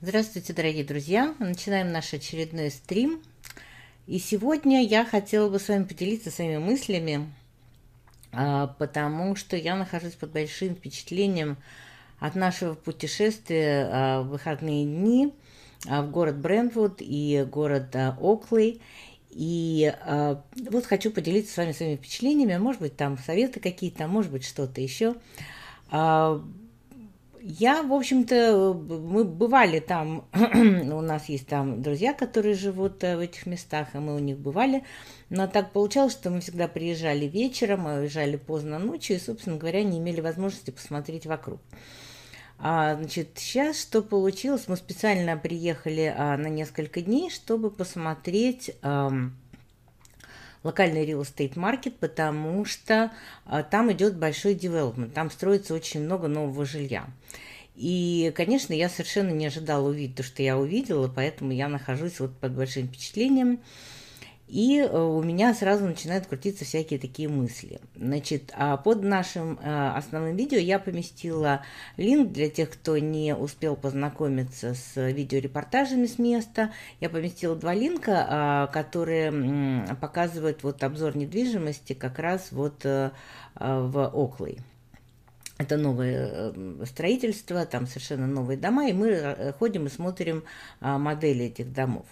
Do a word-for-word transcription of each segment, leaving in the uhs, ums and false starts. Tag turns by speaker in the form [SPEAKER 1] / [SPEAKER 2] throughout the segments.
[SPEAKER 1] Здравствуйте, дорогие друзья! Начинаем наш очередной стрим. И сегодня я хотела бы с вами поделиться своими мыслями, а, потому что я нахожусь под большим впечатлением от нашего путешествия а, в выходные дни а, в город Брентвуд и город а, Оклей. И а, вот хочу поделиться с вами своими впечатлениями, может быть, там советы какие-то, может быть, что-то еще. А, Я, в общем-то, мы бывали там, у нас есть там друзья, которые живут э, в этих местах, и мы у них бывали. Но так получалось, что мы всегда приезжали вечером, а уезжали поздно ночью, и, собственно говоря, не имели возможности посмотреть вокруг. А, значит, сейчас что получилось? Мы специально приехали а, на несколько дней, чтобы посмотреть ам, локальный real estate маркет, потому что а, там идет большой девелопмент, там строится очень много нового жилья. И, конечно, я совершенно не ожидала увидеть то, что я увидела, поэтому я нахожусь вот под большим впечатлением. И э, у меня сразу начинают крутиться всякие такие мысли. Значит, а под нашим э, основным видео я поместила линк для тех, кто не успел познакомиться с видеорепортажами с места. Я поместила два линка, а, которые м, показывают вот обзор недвижимости как раз вот э, э, в Оклей. Это новое э, строительство, там совершенно новые дома, и мы э, ходим и смотрим а, модели этих домов.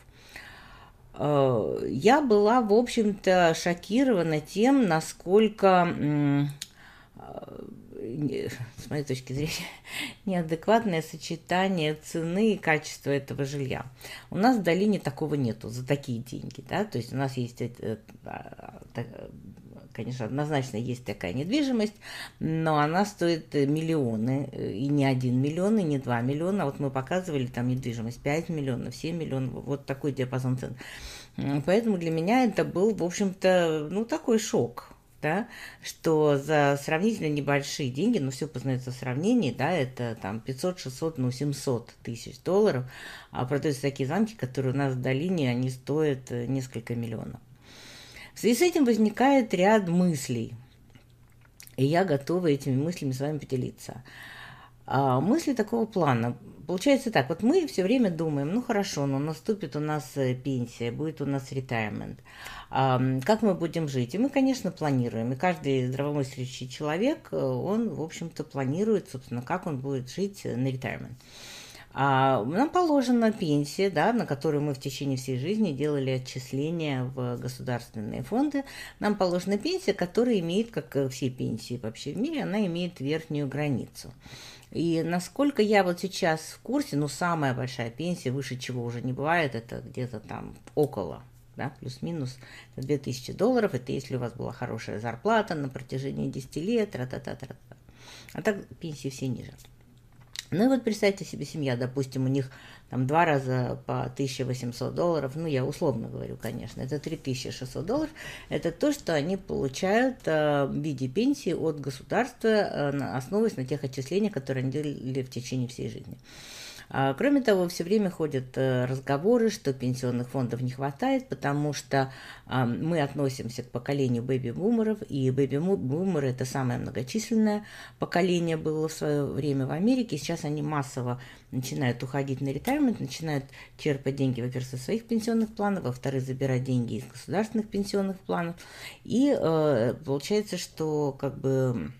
[SPEAKER 1] Э, Я была, в общем-то, шокирована тем, насколько, м, э, не- с моей точки зрения, неадекватное сочетание цены и качества этого жилья. У нас в долине такого нету за такие деньги, да, то есть у нас есть, э, а, так, конечно, однозначно есть такая недвижимость, но она стоит миллионы, и не один миллион, и не два миллиона. Вот мы показывали там недвижимость пять миллионов, семь миллионов, вот такой диапазон цен. Поэтому для меня это был, в общем-то, ну, такой шок, да, что за сравнительно небольшие деньги, ну, все познается в сравнении, да, это там пятьсот, шестьсот, ну, семьсот тысяч долларов, а продаются такие замки, которые у нас в долине, они стоят несколько миллионов. В связи с этим возникает ряд мыслей, и я готова этими мыслями с вами поделиться. А, мысли такого плана. Получается так, вот мы все время думаем, ну хорошо, но наступит у нас э, пенсия, будет у нас retirement. А, как мы будем жить? И мы, конечно, планируем. И каждый здравомыслящий человек, э, он, в общем-то, планирует, собственно, как он будет жить на retirement. А нам положена пенсия, да, на которую мы в течение всей жизни делали отчисления в государственные фонды. Нам положена пенсия, которая имеет, как все пенсии вообще в мире, она имеет верхнюю границу. И насколько я вот сейчас в курсе, ну, самая большая пенсия, выше чего уже не бывает, это где-то там около, да, плюс-минус две тысячи долларов. Это если у вас была хорошая зарплата на протяжении десяти лет, тра-та-та-та-та. А так пенсии все ниже. Ну и вот представьте себе семья, допустим, у них там два раза по тысяча восемьсот долларов, ну я условно говорю, конечно, это три тысячи шестьсот долларов, это то, что они получают э, в виде пенсии от государства, э, основываясь на тех отчислениях, которые они делали в течение всей жизни. А, кроме того, все время ходят э, разговоры, что пенсионных фондов не хватает, потому что а, мы относимся к поколению бэби-бумеров, и бэби-бумеры – это самое многочисленное поколение было в свое время в Америке. Сейчас они массово начинают уходить на ретайрмент, начинают черпать деньги, во-первых, со своих пенсионных планов, во-вторых, забирать деньги из государственных пенсионных планов. И э, получается, что как бы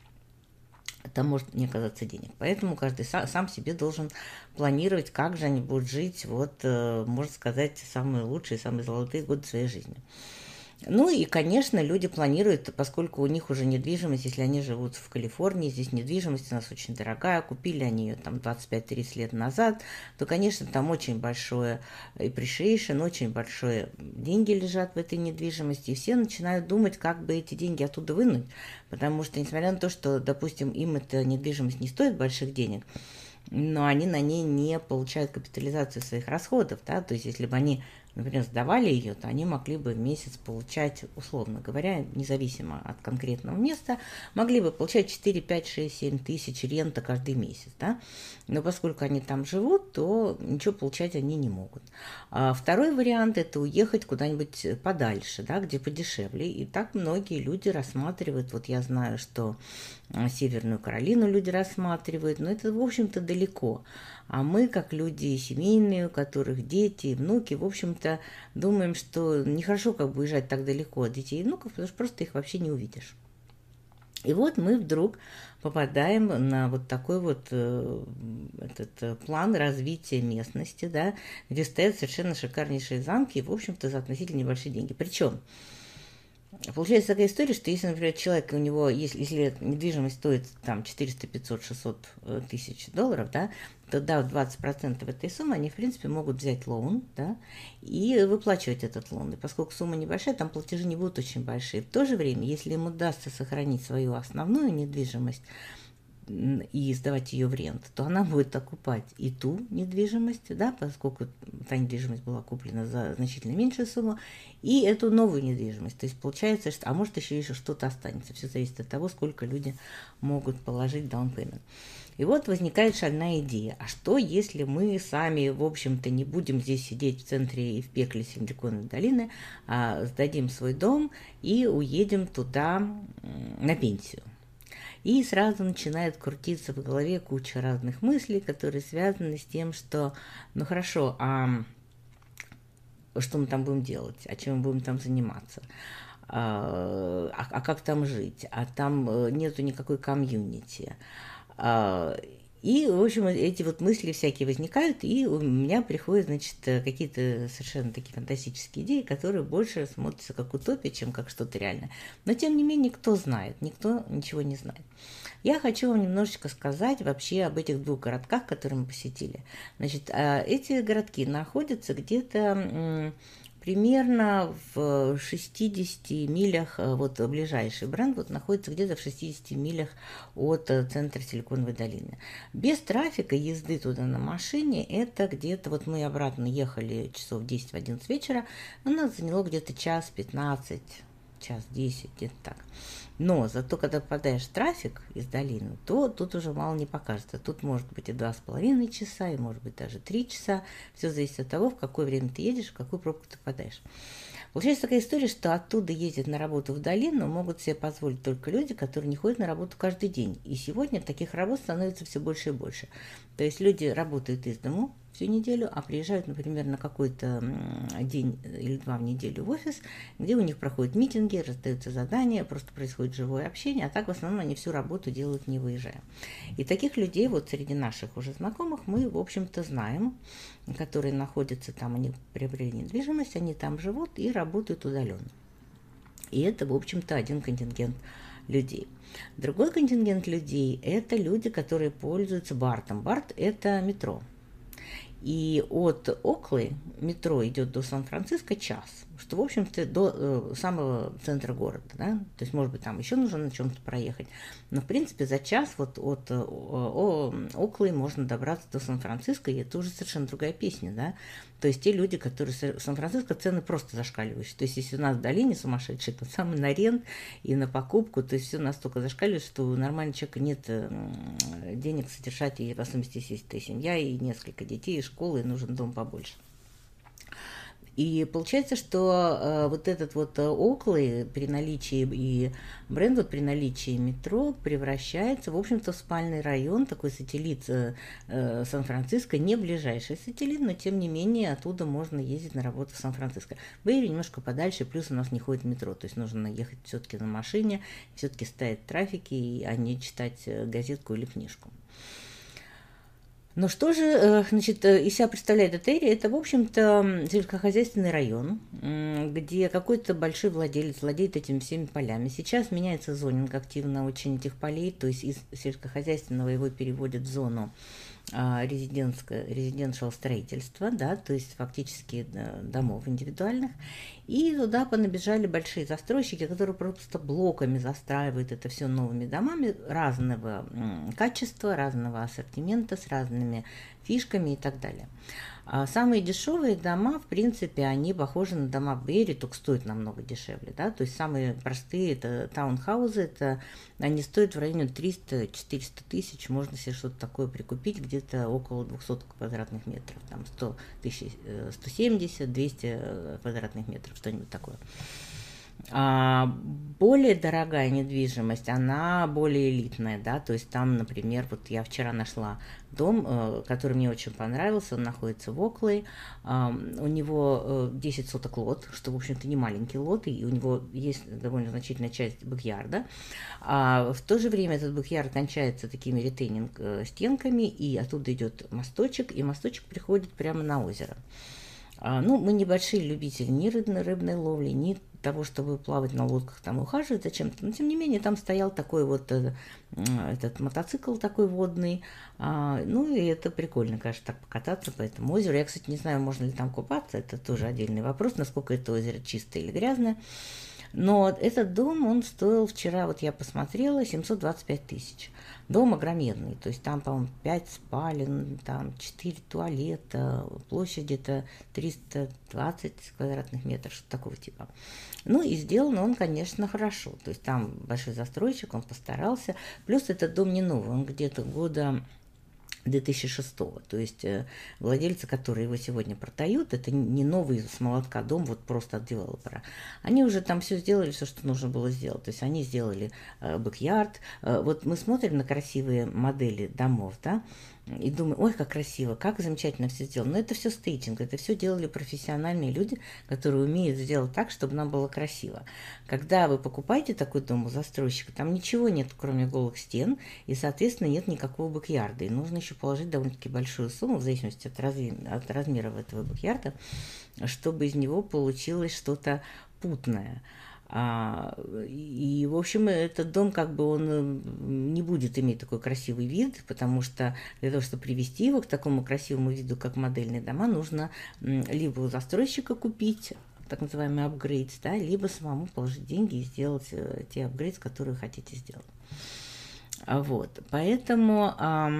[SPEAKER 1] там может не оказаться денег. Поэтому каждый сам себе должен планировать, как же они будут жить, вот, можно сказать, самые лучшие, самые золотые годы своей жизни. Ну и, конечно, люди планируют, поскольку у них уже недвижимость, если они живут в Калифорнии, здесь недвижимость у нас очень дорогая, купили они ее там двадцать пять тридцать лет назад, то, конечно, там очень большое appreciation, очень большие деньги лежат в этой недвижимости, и все начинают думать, как бы эти деньги оттуда вынуть, потому что, несмотря на то, что, допустим, им эта недвижимость не стоит больших денег, но они на ней не получают капитализацию своих расходов, да, то есть если бы они, например, сдавали ее, то они могли бы в месяц получать, условно говоря, независимо от конкретного места, могли бы получать четыре, пять, шесть, семь тысяч рента каждый месяц, да, но поскольку они там живут, то ничего получать они не могут. А второй вариант – это уехать куда-нибудь подальше, да, где подешевле, и так многие люди рассматривают, вот я знаю, что Северную Каролину люди рассматривают, но это, в общем-то, далеко. А мы, как люди семейные, у которых дети и внуки, в общем-то, думаем, что нехорошо как бы уезжать так далеко от детей и внуков, потому что просто их вообще не увидишь. И вот мы вдруг попадаем на вот такой вот э, этот план развития местности, да, где стоят совершенно шикарнейшие замки, и, в общем-то, за относительно небольшие деньги. Причем получается такая история, что если, например, человек, у него, если, если недвижимость стоит там четыреста, пятьсот, шестьсот тысяч долларов, да, то да, двадцать процентов этой суммы они, в принципе, могут взять лоун, да, и выплачивать этот лоун. И поскольку сумма небольшая, там платежи не будут очень большие. В то же время, если им удастся сохранить свою основную недвижимость, и сдавать ее в рент, то она будет окупать и ту недвижимость, да, поскольку та недвижимость была куплена за значительно меньшую сумму, и эту новую недвижимость. То есть получается, что, а может еще еще что-то останется. Все зависит от того, сколько люди могут положить down payment. И вот возникает шальная идея. А что, если мы сами, в общем-то, не будем здесь сидеть в центре и в пекле Силиконовой долины, а сдадим свой дом и уедем туда на пенсию? И сразу начинает крутиться в голове куча разных мыслей, которые связаны с тем, что, ну хорошо, а что мы там будем делать, а чем мы будем там заниматься, а, а как там жить, а там нету никакой комьюнити. И, в общем, эти вот мысли всякие возникают, и у меня приходят, значит, какие-то совершенно такие фантастические идеи, которые больше смотрятся как утопия, чем как что-то реальное. Но, тем не менее, кто знает, никто ничего не знает. Я хочу вам немножечко сказать вообще об этих двух городках, которые мы посетили. Значит, эти городки находятся где-то примерно в шестидесяти милях, вот ближайший Брентвуд находится где-то в шестидесяти милях от центра Силиконовой долины. Без трафика езды туда на машине, это где-то, вот мы обратно ехали часов десять в одиннадцать вечера, у нас заняло где-то час пятнадцать, час десять, где-то так. Но зато, когда попадаешь в трафик из долины, то тут уже мало не покажется. Тут может быть и два с половиной часа, и может быть даже три часа. Все зависит от того, в какое время ты едешь, в какую пробку ты попадаешь. Получается такая история, что оттуда ездят на работу в долину, могут себе позволить только люди, которые не ходят на работу каждый день. И сегодня таких работ становится все больше и больше. То есть люди работают из дому всю неделю, а приезжают, например, на какой-то день или два в неделю в офис, где у них проходят митинги, раздаются задания, просто происходит живое общение, а так в основном они всю работу делают, не выезжая. И таких людей вот среди наших уже знакомых мы, в общем-то, знаем, которые находятся там, они приобрели недвижимость, они там живут и работают удаленно. И это, в общем-то, один контингент людей. Другой контингент людей – это люди, которые пользуются бартом. Барт – это метро. И от Оклы метро идет до Сан-Франциско час, что, в общем-то, до э, самого центра города, да, то есть, может быть, там еще нужно на чем-то проехать, но, в принципе, за час вот от э, о, Оклы можно добраться до Сан-Франциско, и это уже совершенно другая песня, да, то есть те люди, которые в Сан-Франциско, цены просто зашкаливающие, то есть если у нас в долине сумасшедшие, то самый на рент и на покупку, то есть все настолько зашкаливает, что у нормального человека нет э, денег содержать, и в особенности, если есть семья и несколько детей, и школы, и нужен дом побольше. И получается, что э, вот этот вот Оклы при наличии и Брентвуд при наличии метро превращается, в общем-то, в спальный район, такой сателлит э, э, Сан-Франциско, не ближайший сателлит, но тем не менее оттуда можно ездить на работу в Сан-Франциско. Бэйри немножко подальше, плюс у нас не ходит метро, то есть нужно ехать все-таки на машине, все-таки стоять в трафике, а не читать газетку или книжку. Но что же, значит, из себя представляет эта эрия? Это, в общем-то, сельскохозяйственный район, где какой-то большой владелец владеет этими всеми полями. Сейчас меняется зонинг активно очень этих полей, то есть из сельскохозяйственного его переводят в зону резидентское, резиденциального строительства, да, то есть фактически домов индивидуальных. И туда понабежали большие застройщики, которые просто блоками застраивают это все новыми домами разного качества, разного ассортимента, с разными фишками и так далее. А самые дешевые дома, в принципе, они похожи на дома в Бэйри, только стоят намного дешевле, да, то есть самые простые это таунхаузы, это они стоят в районе триста-четыреста тысяч, можно себе что-то такое прикупить, где-то около двухсот квадратных метров, там сто тысяч, сто семьдесят-двести квадратных метров, что-нибудь такое. А более дорогая недвижимость, она более элитная, да, то есть там, например, вот я вчера нашла дом, э, который мне очень понравился, он находится в Оклей, э, у него э, десять соток лот, что, в общем-то, не маленький лот, и у него есть довольно значительная часть бэк-ярда, а в то же время этот бэк-ярд кончается такими ретейнинг-стенками, и оттуда идет мосточек, и мосточек приходит прямо на озеро. А, ну, мы небольшие любители ни рыбной, рыбной ловли, ни того, чтобы плавать на лодках, там ухаживать зачем-то. Но, тем не менее, там стоял такой вот э, этот мотоцикл такой водный. А, ну, и это прикольно, конечно, так покататься по этому озеру. Я, кстати, не знаю, можно ли там купаться. Это тоже отдельный вопрос, насколько это озеро чистое или грязное. Но этот дом, он стоил вчера, вот я посмотрела, семьсот двадцать пять тысяч. Дом огроменный, то есть там, по-моему, пять спален, там четыре туалета, площадь где-то триста двадцать квадратных метров, что-то такого типа. Ну и сделан он, конечно, хорошо. То есть там большой застройщик, он постарался. Плюс этот дом не новый, он где-то года две тысячи шестого. То есть э, владельцы, которые его сегодня продают, это не новый с молотка дом, вот просто от девелопера. Они уже там все сделали, все, что нужно было сделать. То есть они сделали э, бэк-ярд. Э, вот мы смотрим на красивые модели домов, да, и думаю, ой, как красиво, как замечательно все сделано. Но это все стейджинг, это все делали профессиональные люди, которые умеют сделать так, чтобы нам было красиво. Когда вы покупаете такой дом у застройщика, там ничего нет, кроме голых стен, и, соответственно, нет никакого бэк-ярда. И нужно еще положить довольно-таки большую сумму, в зависимости от, разви... от размеров этого бэк-ярда, чтобы из него получилось что-то путное. А, и, в общем, этот дом, как бы, он не будет иметь такой красивый вид, потому что для того, чтобы привести его к такому красивому виду, как модельные дома, нужно либо у застройщика купить так называемый апгрейд, да, либо самому положить деньги и сделать те апгрейды, которые вы хотите сделать. Вот, поэтому...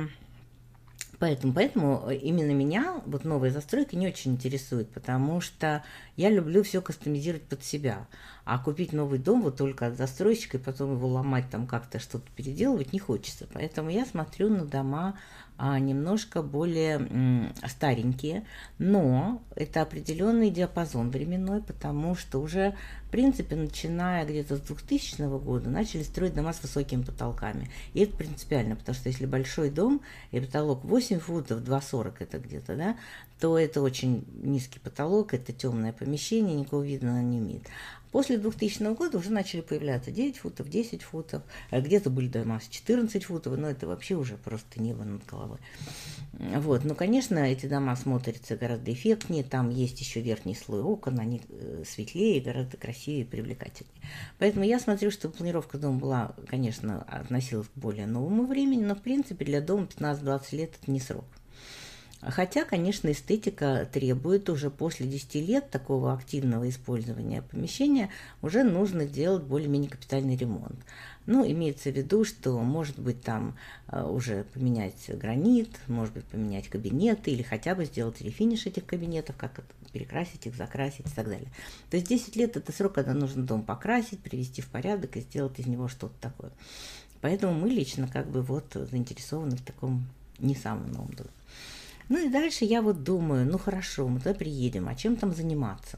[SPEAKER 1] Поэтому, поэтому именно меня вот новая застройка не очень интересует, потому что я люблю все кастомизировать под себя. А купить новый дом вот только от застройщика и потом его ломать, там как-то что-то переделывать не хочется. Поэтому я смотрю на дома а, немножко более м, старенькие, но это определенный диапазон временной, потому что уже, в принципе, начиная где-то с двухтысячного года начали строить дома с высокими потолками. И это принципиально, потому что если большой дом и потолок восемь футов, два сорок это где-то, да, то это очень низкий потолок, это темное помещение, никакого вида оно не имеет. После двухтысячного года уже начали появляться девять футов, десять футов, где-то были дома с четырнадцать футов, но это вообще уже просто небо над головой. Вот. Но, конечно, эти дома смотрятся гораздо эффектнее, там есть еще верхний слой окон, они светлее, гораздо красивее и привлекательнее. Поэтому я смотрю, что планировка дома была, конечно, относилась к более новому времени, но, в принципе, для дома пятнадцать-двадцать лет это не срок. Хотя, конечно, эстетика требует уже после десяти лет такого активного использования помещения уже нужно делать более-менее капитальный ремонт. Ну, имеется в виду, что, может быть, там уже поменять гранит, может быть, поменять кабинеты или хотя бы сделать рефиниш этих кабинетов, как перекрасить их, закрасить и так далее. То есть десять лет – это срок, когда нужно дом покрасить, привести в порядок и сделать из него что-то такое. Поэтому мы лично как бы вот заинтересованы в таком не самом новом доме. Ну и дальше я вот думаю, ну хорошо, мы туда приедем, а чем там заниматься?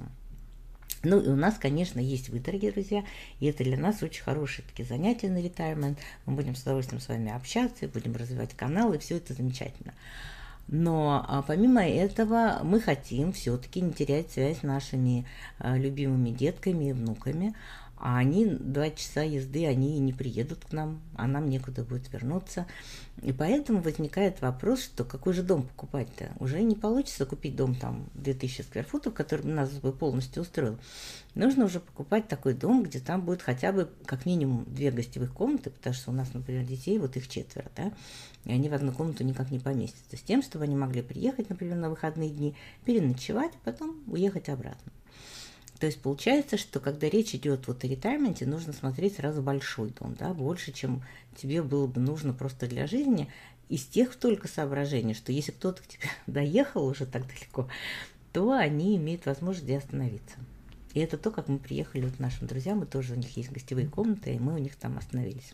[SPEAKER 1] Ну и у нас, конечно, есть вы, дорогие друзья, и это для нас очень хорошие такие занятия на retirement. Мы будем с удовольствием с вами общаться, будем развивать канал, и все это замечательно. Но а, помимо этого мы хотим все-таки не терять связь с нашими а, любимыми детками и внуками. А они два часа езды, они не приедут к нам, а нам некуда будет вернуться. И поэтому возникает вопрос, что какой же дом покупать-то? Уже не получится купить дом там две тысячи скверфутов, который нас бы полностью устроил. Нужно уже покупать такой дом, где там будет хотя бы как минимум две гостевых комнаты, потому что у нас, например, детей, вот их четверо, да, и они в одну комнату никак не поместятся. С тем, чтобы они могли приехать, например, на выходные дни, переночевать, а потом уехать обратно. То есть получается, что когда речь идет вот о ретайрменте, нужно смотреть сразу большой дом, да, больше, чем тебе было бы нужно просто для жизни, из тех только соображений, что если кто-то к тебе доехал уже так далеко, то они имеют возможность где остановиться. И это то, как мы приехали вот к нашим друзьям, и тоже у них есть гостевые комнаты, и мы у них там остановились.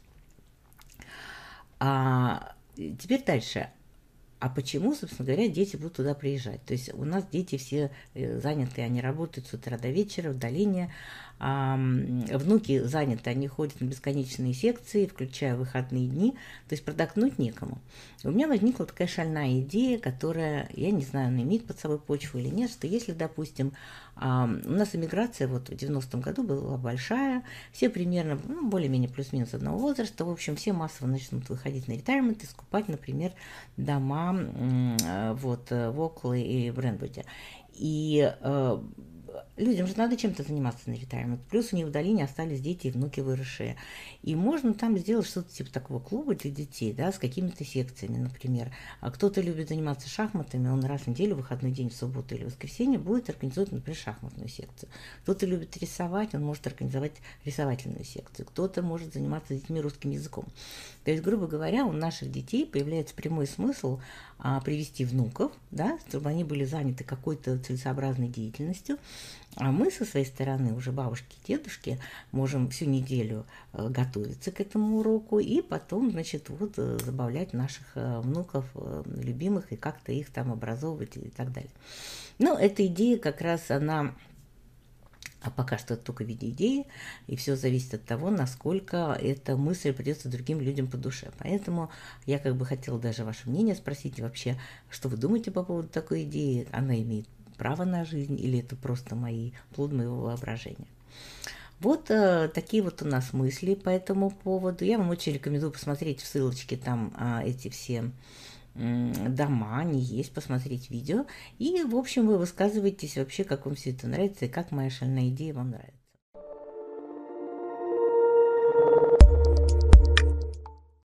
[SPEAKER 1] А теперь дальше. А почему, собственно говоря, дети будут туда приезжать? То есть у нас дети все заняты, они работают с утра до вечера в долине, а, внуки заняты, они ходят на бесконечные секции, включая выходные дни, то есть продохнуть некому. И у меня возникла такая шальная идея, которая, я не знаю, она имеет под собой почву или нет, что если, допустим, а, у нас эмиграция вот в девяностом году была большая, все примерно, ну, более-менее плюс-минус одного возраста, в общем, все массово начнут выходить на ретайрмент и скупать, например, дома вот, в Окле и Брентвуде. И э, людям же надо чем-то заниматься на ретайрмент. Плюс у них в долине остались дети и внуки выросшие. И можно там сделать что-то типа такого клуба для детей, да, с какими-то секциями, например. А кто-то любит заниматься шахматами, он раз в неделю, в выходной день, в субботу или в воскресенье будет организовать, например, шахматную секцию. Кто-то любит рисовать, он может организовать рисовательную секцию. Кто-то может заниматься с детьми русским языком. То есть, грубо говоря, у наших детей появляется прямой смысл а, привести внуков, да, чтобы они были заняты какой-то целесообразной деятельностью. А мы со своей стороны, уже бабушки и дедушки, можем всю неделю э, готовиться к этому уроку и потом, значит, вот э, забавлять наших э, внуков, э, любимых, и как-то их там образовывать и так далее. Ну, эта идея как раз, она... А пока что это только в виде идеи, и все зависит от того, насколько эта мысль придется другим людям по душе. Поэтому я как бы хотела даже ваше мнение спросить вообще, что вы думаете по поводу такой идеи, она имеет право на жизнь или это просто мои, плод моего воображения. Вот э, такие вот у нас мысли по этому поводу. Я вам очень рекомендую посмотреть в ссылочке там э, эти все дома, они есть, посмотреть видео. И, в общем, вы высказываетесь вообще, как вам все это нравится и как моя шальная идея вам нравится.